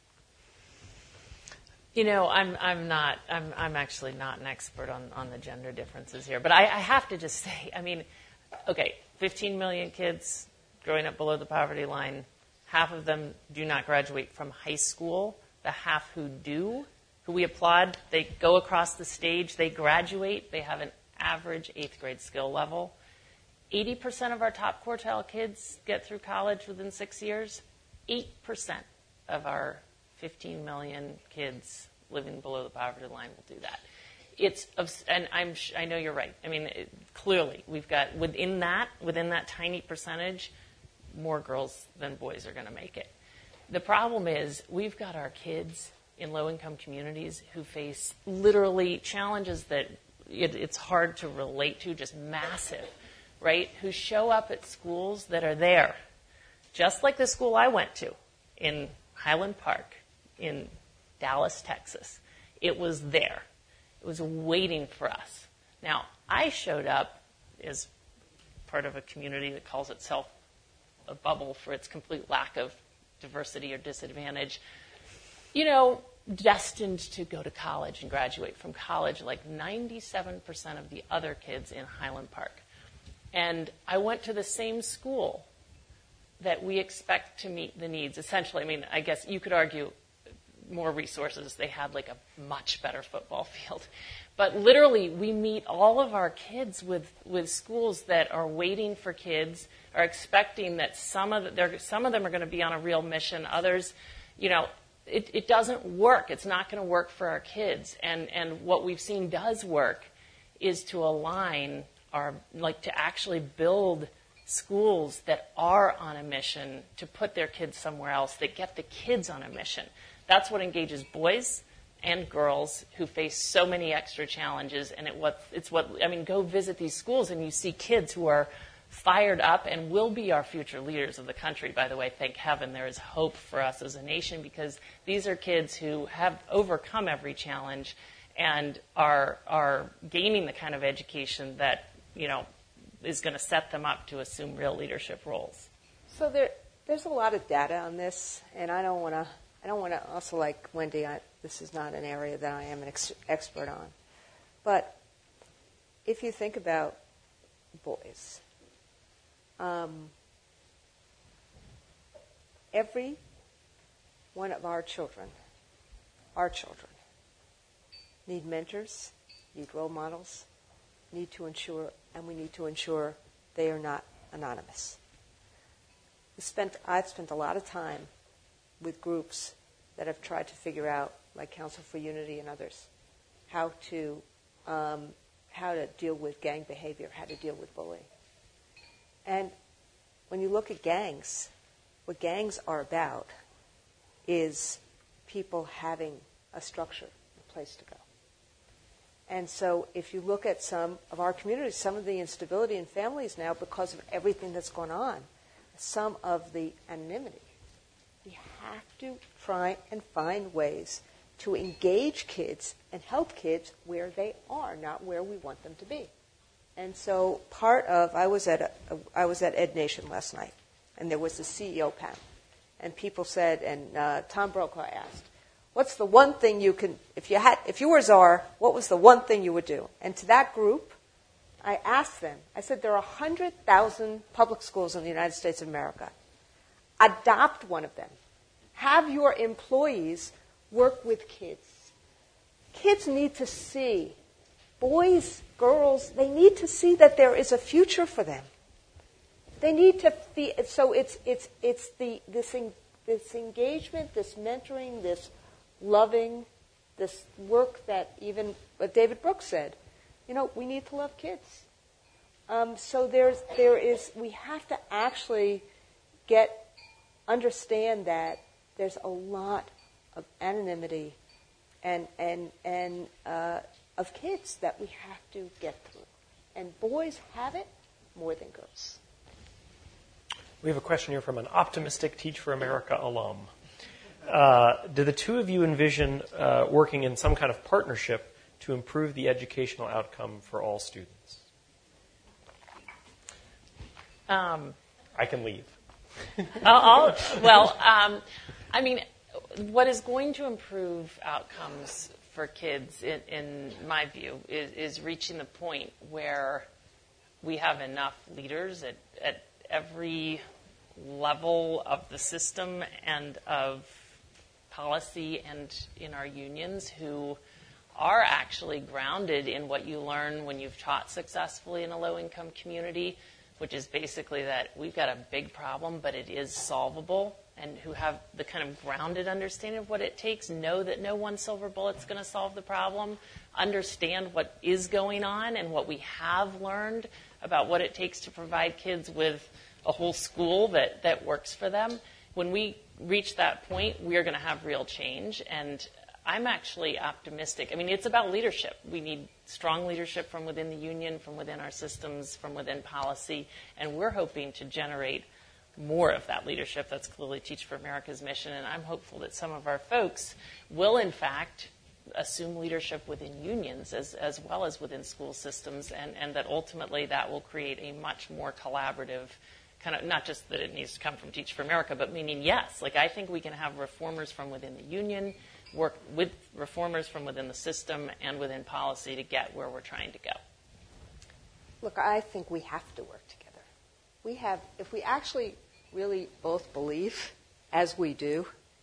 You know, I'm I'm not I'm I'm actually not an expert on, on the gender differences here, but I, I have to just say, I mean, okay, fifteen million kids growing up below the poverty line, half of them do not graduate from high school. The half who do, who we applaud, they go across the stage, they graduate, they have an average eighth grade skill level. eighty percent of our top quartile kids get through college within six years. eight percent of our fifteen million kids living below the poverty line will do that. It's, and I'm, I know you're right. I mean, it, clearly, we've got within that, within that tiny percentage, more girls than boys are going to make it. The problem is we've got our kids in low-income communities who face literally challenges that it, it's hard to relate to, just massive, right? Who show up at schools that are there, just like the school I went to in Highland Park in Dallas, Texas. It was there. It was waiting for us. Now, I showed up as part of a community that calls itself a bubble for its complete lack of diversity or disadvantage, you know, destined to go to college and graduate from college like ninety-seven percent of the other kids in Highland Park. And I went to the same school that we expect to meet the needs. Essentially, I mean, I guess you could argue more resources. They had like a much better football field. But literally, we meet all of our kids with, with schools that are waiting for kids, are expecting that some of, the, some of them are going to be on a real mission. Others, you know, it, it doesn't work. It's not going to work for our kids. And, and what we've seen does work is to align our, like to actually build schools that are on a mission to put their kids somewhere else, that get the kids on a mission. That's what engages boys and girls who face so many extra challenges. And it what, it's what, I mean, go visit these schools and you see kids who are fired up and will be our future leaders of the country. By the way, thank heaven there is hope for us as a nation, because these are kids who have overcome every challenge and are are gaining the kind of education that, you know, is going to set them up to assume real leadership roles. So there, there's a lot of data on this, and I don't want to. I don't want to. Also, like Wendy, I, this is not an area that I am an ex- expert on. But if you think about boys, um, every one of our children, our children, need mentors, need role models, need to ensure, and we need to ensure they are not anonymous. We spent, I've spent a lot of time with groups that have tried to figure out, like Council for Unity and others, how to um, how to deal with gang behavior, how to deal with bullying. And when you look at gangs, what gangs are about is people having a structure, a place to go. And so if you look at some of our communities, some of the instability in families now because of everything that's going on, some of the anonymity, we have to try and find ways to engage kids and help kids where they are, not where we want them to be. And so part of, I was at a, I was at Ed Nation last night, and there was a C E O panel. And people said, and uh, Tom Brokaw asked, what's the one thing you can, if you had, if you were czar, what was the one thing you would do? And to that group, I asked them, I said, there are one hundred thousand public schools in the United States of America. Adopt one of them. Have your employees work with kids. Kids need to see, boys, girls, they need to see that there is a future for them. They need to feel, so it's it's it's the this this engagement, this mentoring, this loving, this work that even what David Brooks said, you know, we need to love kids. Um, so there's there is we have to actually get understand that there's a lot of anonymity and and and uh, of kids that we have to get through, and boys have it more than girls. We have a question here from an optimistic Teach for America alum. Uh, do the two of you envision uh, working in some kind of partnership to improve the educational outcome for all students? Um, I can leave. I'll, I'll, well, um, I mean, what is going to improve outcomes for kids, in, in my view, is, is reaching the point where we have enough leaders at, at every level of the system and of policy and in our unions who are actually grounded in what you learn when you've taught successfully in a low-income community, which is basically that we've got a big problem, but it is solvable, and who have the kind of grounded understanding of what it takes, know that no one silver bullet's going to solve the problem, understand what is going on and what we have learned about what it takes to provide kids with a whole school that, that works for them. When we reach that point, we are going to have real change. And I'm actually optimistic. I mean, it's about leadership. We need strong leadership from within the union, from within our systems, from within policy. And we're hoping to generate more of that leadership. That's clearly Teach for America's mission. And I'm hopeful that some of our folks will, in fact, assume leadership within unions as, as well as within school systems, and, and that ultimately that will create a much more collaborative kind of, not just that it needs to come from Teach for America, but meaning, yes, like I think we can have reformers from within the union work with reformers from within the system and within policy to get where we're trying to go. Look, I think we have to work together. We have, if we actually really both believe, as we do,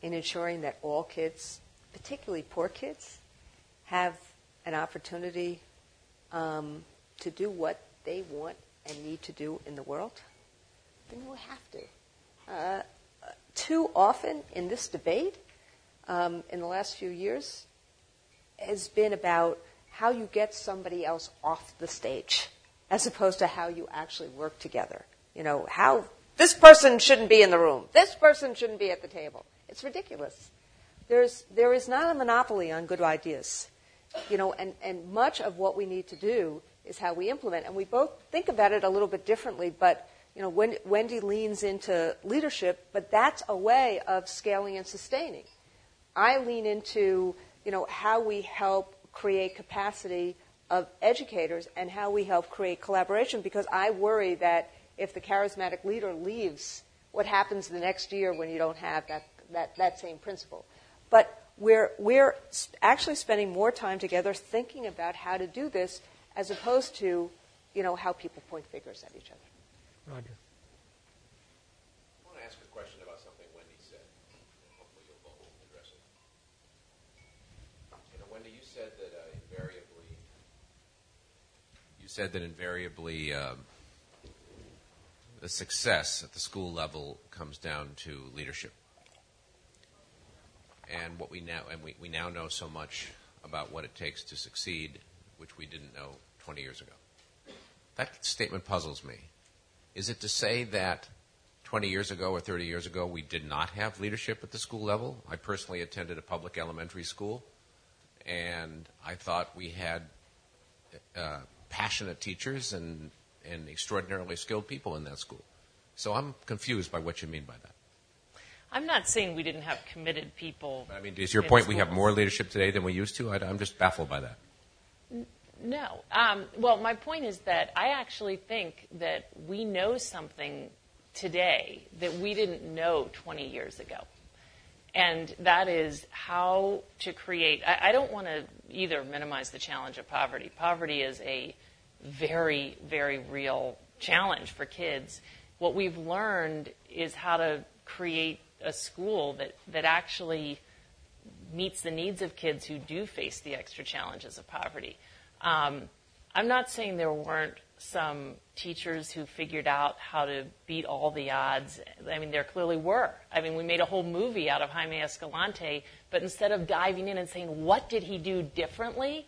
in ensuring that all kids, particularly poor kids, have an opportunity um, to do what they want and need to do in the world, then we have to. Uh, too often in this debate, um, in the last few years, has been about how you get somebody else off the stage, as opposed to how you actually work together. You know, how this person shouldn't be in the room, this person shouldn't be at the table. It's ridiculous. There's, there is not a monopoly on good ideas. You know, and, and much of what we need to do is how we implement. And we both think about it a little bit differently, but, you know, Wendy leans into leadership, but that's a way of scaling and sustaining. I lean into, you know, how we help create capacity of educators and how we help create collaboration, because I worry that if the charismatic leader leaves, what happens the next year when you don't have that, that, that same principle? But we're, we're actually spending more time together thinking about how to do this as opposed to, you know, how people point fingers at each other. Roger. I want to ask a question about something Wendy said, and hopefully you'll both address it. You know, Wendy, you said that uh, invariably, you said that invariably um, the success at the school level comes down to leadership. And what we now and we, we now know so much about what it takes to succeed, which we didn't know twenty years ago. That statement puzzles me. Is it to say that twenty years ago or thirty years ago we did not have leadership at the school level? I personally attended a public elementary school, and I thought we had uh, passionate teachers and, and extraordinarily skilled people in that school. So I'm confused by what you mean by that. I'm not saying we didn't have committed people. I mean, is your point schools. We have more leadership today than we used to? I, I'm just baffled by that. No. Um, well, my point is that I actually think that we know something today that we didn't know twenty years ago. And that is how to create. I, I don't want to either minimize the challenge of poverty. Poverty is a very, very real challenge for kids. What we've learned is how to create a school that, that actually meets the needs of kids who do face the extra challenges of poverty. Um, I'm not saying there weren't some teachers who figured out how to beat all the odds. I mean, there clearly were. I mean, we made a whole movie out of Jaime Escalante, but instead of diving in and saying, what did he do differently,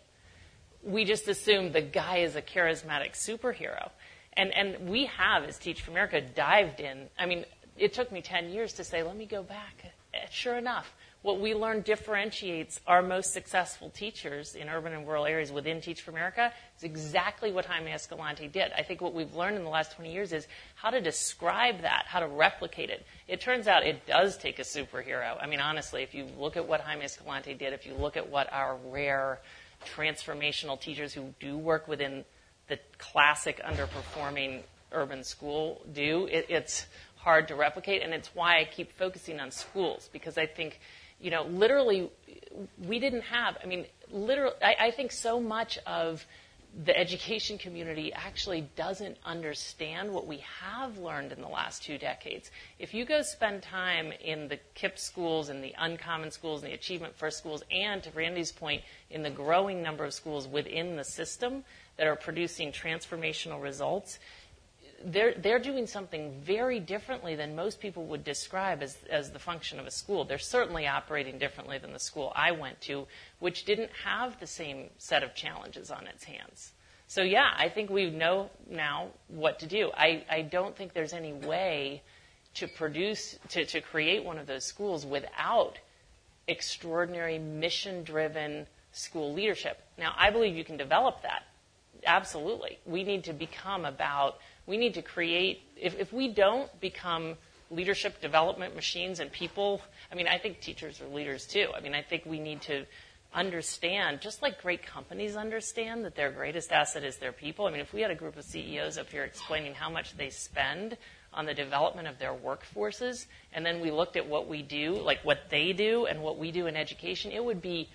we just assumed the guy is a charismatic superhero. And, and we have, as Teach for America, dived in. I mean, it took me ten years to say, let me go back. Sure enough, what we learned differentiates our most successful teachers in urban and rural areas within Teach for America is exactly what Jaime Escalante did. I think what we've learned in the last twenty years is how to describe that, how to replicate it. It turns out it does take a superhero. I mean, honestly, if you look at what Jaime Escalante did, if you look at what our rare transformational teachers who do work within the classic underperforming urban school do, it, it's hard to replicate, and it's why I keep focusing on schools, because I think, you know, literally, we didn't have, I mean, literally, I, I think so much of the education community actually doesn't understand what we have learned in the last two decades. If you go spend time in the K I P schools and the uncommon schools and the achievement first schools, and to Randy's point, in the growing number of schools within the system that are producing transformational results, They're, they're doing something very differently than most people would describe as, as the function of a school. They're certainly operating differently than the school I went to, which didn't have the same set of challenges on its hands. So, yeah, I think we know now what to do. I, I don't think there's any way to produce, to, to create one of those schools without extraordinary mission-driven school leadership. Now, I believe you can develop that. Absolutely. We need to become about, we need to create, if, if we don't become leadership development machines and people, I mean, I think teachers are leaders too. I mean, I think we need to understand, just like great companies understand that their greatest asset is their people. I mean, if we had a group of C E Os up here explaining how much they spend on the development of their workforces, and then we looked at what we do, like what they do and what we do in education, it would be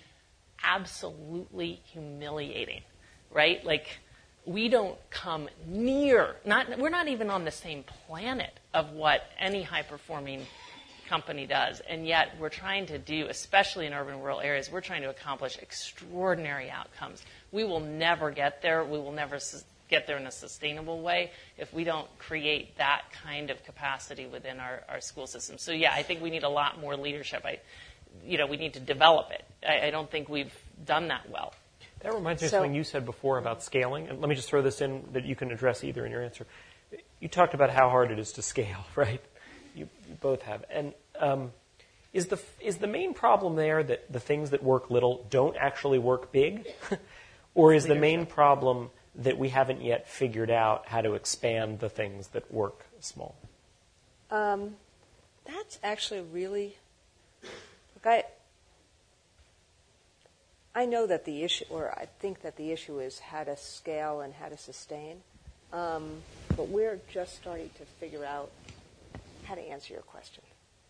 absolutely humiliating. Right? Like, we don't come near, not, we're not even on the same planet of what any high-performing company does. And yet we're trying to do, especially in urban rural areas, we're trying to accomplish extraordinary outcomes. We will never get there. We will never sus- get there in a sustainable way if we don't create that kind of capacity within our, our school system. So, yeah, I think we need a lot more leadership. I, you know, we need to develop it. I, I don't think we've done that well. That reminds me So- of something you said before about scaling. And let me just throw this in that you can address either in your answer. You talked about how hard it is to scale, right? You, you both have. And um, is the is the main problem there that the things that work little don't actually work big? Or is the main problem that we haven't yet figured out how to expand the things that work small? Um, that's actually really, look, I, I know that the issue, or I think that the issue is how to scale and how to sustain. Um, but we're just starting to figure out how to answer your question.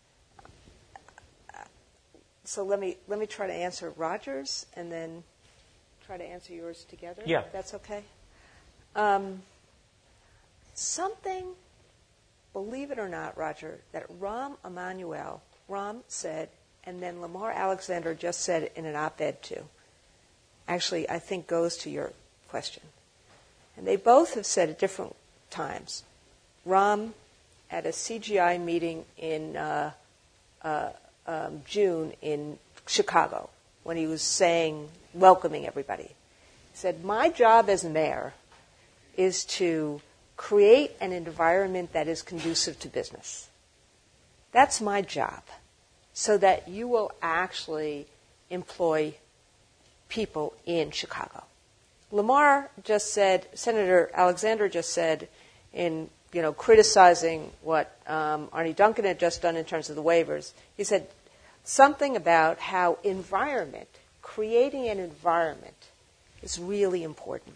So let me let me try to answer Roger's and then try to answer yours together. Yeah. If that's okay. Um, something, believe it or not, Roger, that Rahm Emanuel, Rahm said, and then Lamar Alexander just said it in an op-ed too, actually I think goes to your question. And they both have said at different times. Rahm at a C G I meeting in uh, uh, um, June in Chicago when he was saying, welcoming everybody. He said, my job as mayor is to create an environment that is conducive to business. That's my job, so that you will actually employ people in Chicago. Lamar just said, Senator Alexander just said, in you know criticizing what um, Arne Duncan had just done in terms of the waivers, he said something about how environment, creating an environment, is really important.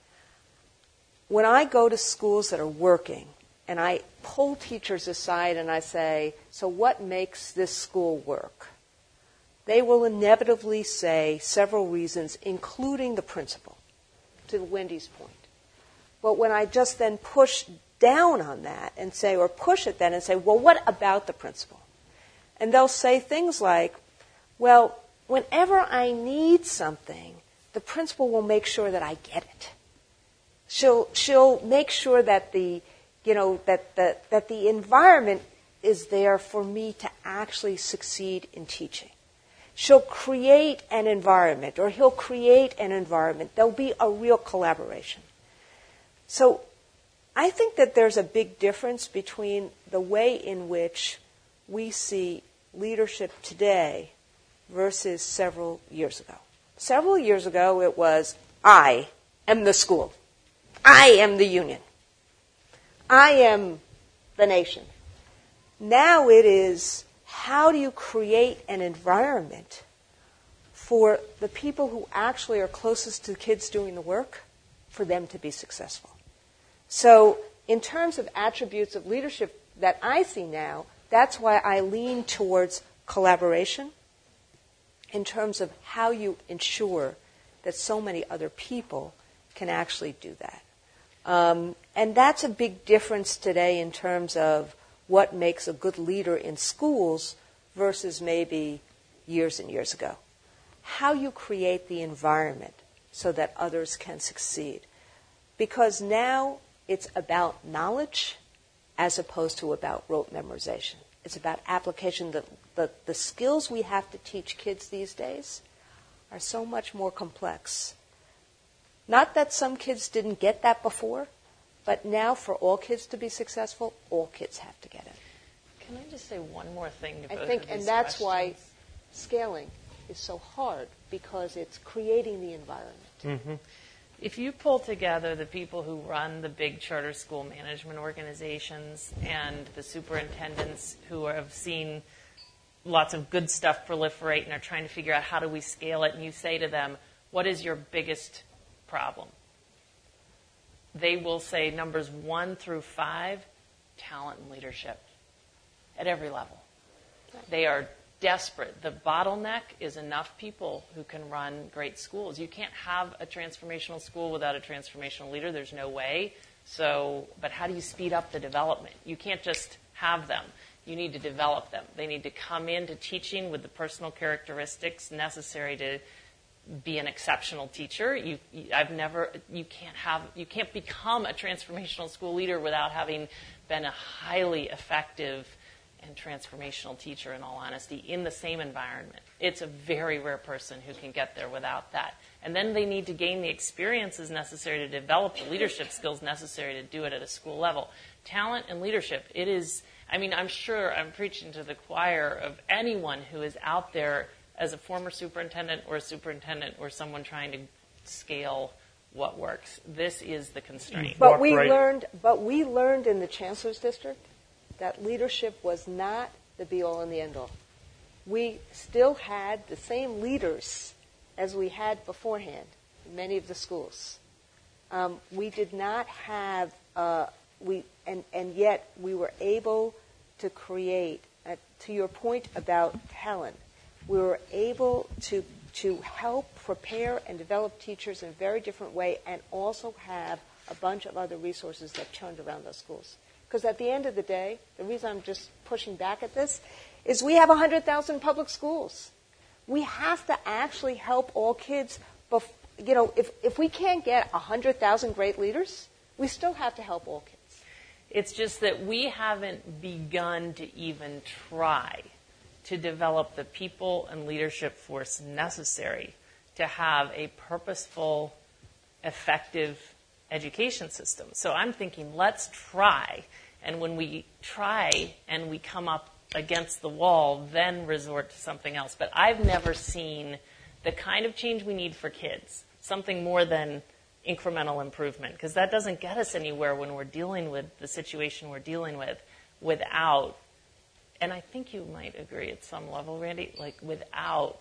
When I go to schools that are working, and I pull teachers aside and I say, so what makes this school work? They will inevitably say several reasons, including the principal, to Wendy's point. But when I just then push down on that and say, or push it then and say, well, what about the principal? And they'll say things like, well, whenever I need something, the principal will make sure that I get it. She'll she'll make sure that the you know that the that the environment is there for me to actually succeed in teaching. She'll create an environment, or he'll create an environment. There'll be a real collaboration. So I think that there's a big difference between the way in which we see leadership today versus several years ago. Several years ago, it was, I am the school. I am the union. I am the nation. Now it is, how do you create an environment for the people who actually are closest to kids doing the work, for them to be successful? So in terms of attributes of leadership that I see now, that's why I lean towards collaboration in terms of how you ensure that so many other people can actually do that. Um, and that's a big difference today in terms of what makes a good leader in schools versus maybe years and years ago. How you create the environment so that others can succeed. Because now it's about knowledge as opposed to about rote memorization. It's about application. The, the, the skills we have to teach kids these days are so much more complex. Not that some kids didn't get that before, but now for all kids to be successful, all kids have to get it. Can I just say one more thing to I both think, of these and that's questions? why scaling is so hard, because it's creating the environment. Mm-hmm. If you pull together the people who run the big charter school management organizations and the superintendents who have seen lots of good stuff proliferate and are trying to figure out how do we scale it, and you say to them, what is your biggest problem? They will say numbers one through five, talent and leadership at every level. They are desperate. The bottleneck is enough people who can run great schools. You can't have a transformational school without a transformational leader. There's no way. So, but how do you speed up the development? You can't just have them. you need to develop them. They need to come into teaching with the personal characteristics necessary to be an exceptional teacher. You, I've never, you can't have, you can't become a transformational school leader without having been a highly effective and transformational teacher, in all honesty, in the same environment. It's a very rare person who can get there without that. And then they need to gain the experiences necessary to develop the leadership skills necessary to do it at a school level. Talent and leadership, it is, I mean, I'm sure I'm preaching to the choir of anyone who is out there as a former superintendent or a superintendent or someone trying to scale what works. This is the constraint. But we learned, but we learned in the Chancellor's District that leadership was not the be-all and the end-all. We still had the same leaders as we had beforehand in many of the schools. Um, we did not have, uh, we, and, and yet we were able to create, uh, to your point about talent, we were able to to help prepare and develop teachers in a very different way and also have a bunch of other resources that turned around those schools. Because at the end of the day, the reason I'm just pushing back at this is we have one hundred thousand public schools. We have to actually help all kids. Bef- you know, if, if we can't get one hundred thousand great leaders, we still have to help all kids. It's just that we haven't begun to even try to develop the people and leadership force necessary to have a purposeful, effective education system. So I'm thinking, let's try. And when we try and we come up against the wall, then resort to something else. But I've never seen the kind of change we need for kids, something more than incremental improvement, because that doesn't get us anywhere when we're dealing with the situation we're dealing with without, and I think you might agree at some level, Randy, like without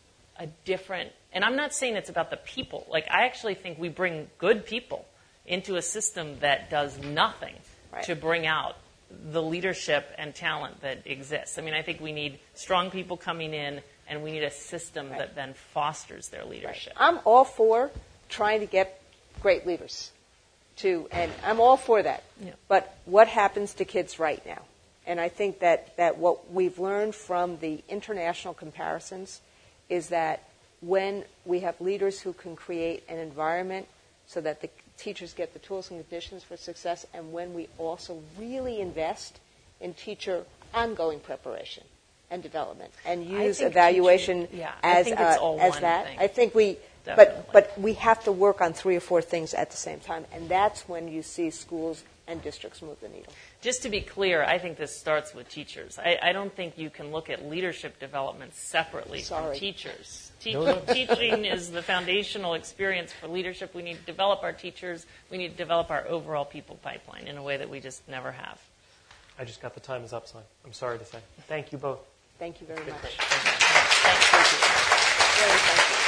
a different, and I'm not saying it's about the people. Like, I actually think we bring good people into a system that does nothing right. to bring out the leadership and talent that exists. I mean, I think we need strong people coming in, and we need a system right. that then fosters their leadership. Right. I'm all for trying to get great leaders, too, and I'm all for that. Yeah. But what happens to kids right now? And I think that, that what we've learned from the international comparisons is that when we have leaders who can create an environment so that the teachers get the tools and conditions for success, and when we also really invest in teacher ongoing preparation and development and use evaluation teaching, yeah, as, uh, as that. Thing. I think we, Definitely. but, but we have to work on three or four things at the same time, and that's when you see schools and districts move the needle. Just to be clear, I think this starts with teachers. I, I don't think you can look at leadership development separately Sorry. from teachers. Te- no, no. Teaching is the foundational experience for leadership. We need to develop our teachers. We need to develop our overall people pipeline in a way that we just never have. I just got the time is up sign. I'm sorry to say. Thank you both. Thank you very much. Great. Thank you. Very thank you.